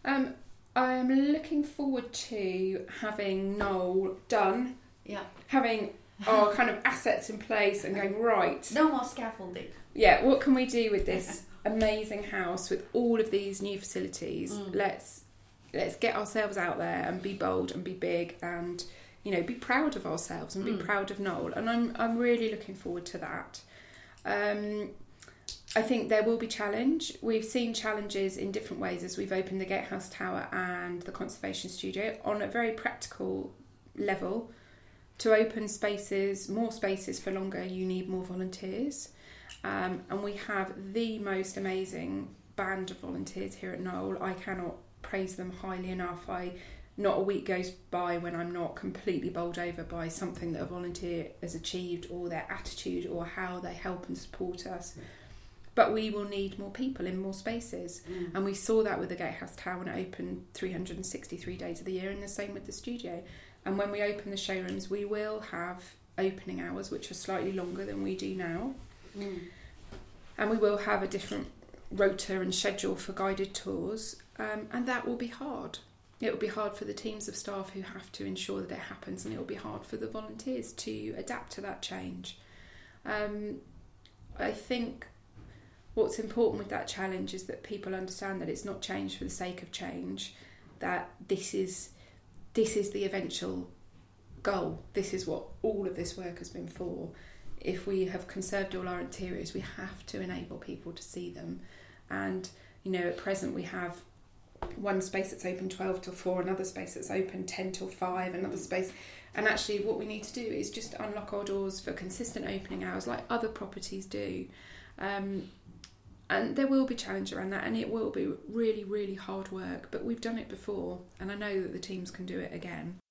I'm looking forward to having Knoll done. Yeah. Having our kind of assets in place and going, right. No more scaffolding. Yeah, what can we do with this amazing house with all of these new facilities? Let's get ourselves out there and be bold and be big and, you know, be proud of ourselves and be proud of Knoll. And I'm really looking forward to that. I think there will be challenge. We've seen challenges in different ways as we've opened the Gatehouse Tower and the Conservation Studio. On a very practical level, to open spaces, more spaces for longer, you need more volunteers. And we have the most amazing band of volunteers here at Knoll. I cannot praise them highly enough. Not a week goes by when I'm not completely bowled over by something that a volunteer has achieved, or their attitude, or how they help and support us. But we will need more people in more spaces. And we saw that with the Gatehouse Tower when it opened 363 days of the year, and the same with the studio. And when we open the showrooms, we will have opening hours which are slightly longer than we do now. And we will have a different rota and schedule for guided tours. And that will be hard. It will be hard for the teams of staff who have to ensure that it happens, and it will be hard for the volunteers to adapt to that change. I think what's important with that challenge is that people understand that it's not change for the sake of change, that this is the eventual goal. This is what all of this work has been for. If we have conserved all our interiors, we have to enable people to see them. And, you know, at present we have one space that's open 12 till 4, another space that's open 10 till 5, another space. And actually what we need to do is just unlock our doors for consistent opening hours like other properties do. And there will be challenge around that, and it will be really, really hard work, but we've done it before, and I know that the teams can do it again.